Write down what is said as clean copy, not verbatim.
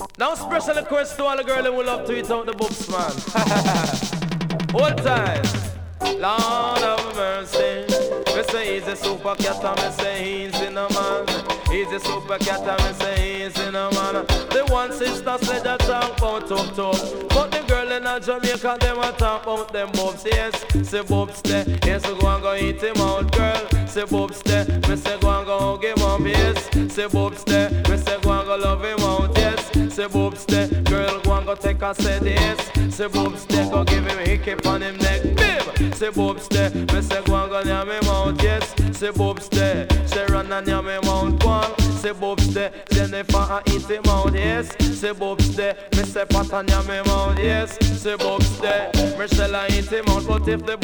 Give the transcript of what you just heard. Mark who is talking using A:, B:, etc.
A: Now special request to all the girls who love to eat out the books, man. One time. Lord of mercy. Me say he's a super cat and me say he's in a man. He's a super cat and me say he's in a man. The one sister said that talk about tough. But the girl in a Jamaica, them a talk about them bobs, yes. Say bobs there, yes, go and go eat him out, girl. Say bobs there, me say go and go hug him up, yes. Say bobs there, me say go and go love him out, yes. Say bobs there, girl go and go take a set, yes. Say bobs there, go give him a hiccup on him neck, bib. Say bobs there, me say go and go yam him out, yes. Say bobs there, say run and yam him out, go on. Say bobs there, Jennifer and eat him out, yes. Say bobs there, me say pat and yam him out, yes. Say bobs there, Michelle and eat him out, but if the